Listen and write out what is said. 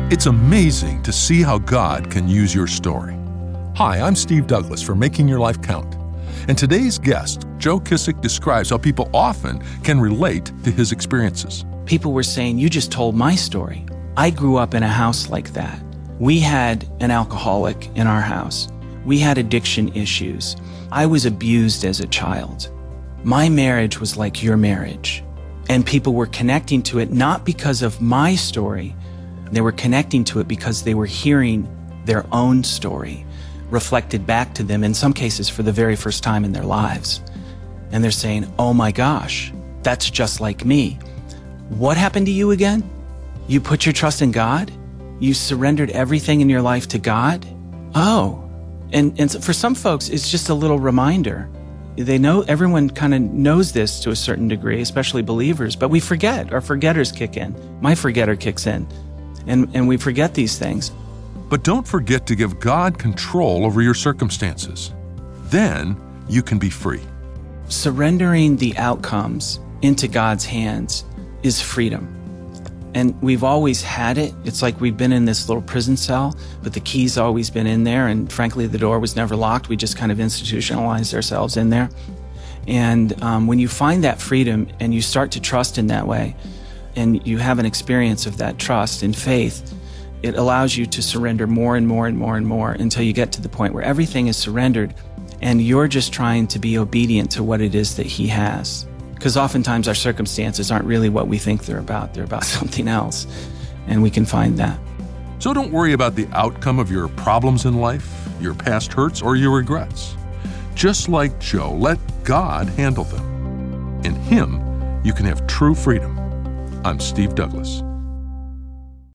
It's amazing to see how God can use your story. Hi, I'm Steve Douglas for Making Your Life Count. And today's guest, Joe Kissick, describes how people often can relate to his experiences. People were saying, you just told my story. I grew up in a house like that. We had an alcoholic in our house. We had addiction issues. I was abused as a child. My marriage was like your marriage. And people were connecting to it not because of my story. They were connecting to it because they were hearing their own story reflected back to them, in some cases for the very first time in their lives. And they're saying, oh my gosh, that's just like me. What happened to you again? You put your trust in God? You surrendered everything in your life to God? Oh, and so for some folks, it's just a little reminder. They know, everyone kind of knows this to a certain degree, especially believers, but we forget. Our forgetters kick in. My forgetter kicks in. And we forget these things. But don't forget to give God control over your circumstances. Then you can be free. Surrendering the outcomes into God's hands is freedom. And we've always had it. It's like we've been in this little prison cell, but the key's always been in there. And frankly, the door was never locked. We just kind of institutionalized ourselves in there. And when you find that freedom and you start to trust in that way, and you have an experience of that trust and faith, it allows you to surrender more and more and more and more until you get to the point where everything is surrendered and you're just trying to be obedient to what it is that He has. Because oftentimes our circumstances aren't really what we think they're about. They're about something else, and we can find that. So don't worry about the outcome of your problems in life, your past hurts, or your regrets. Just like Joe, let God handle them. In Him, you can have true freedom. I'm Steve Douglas.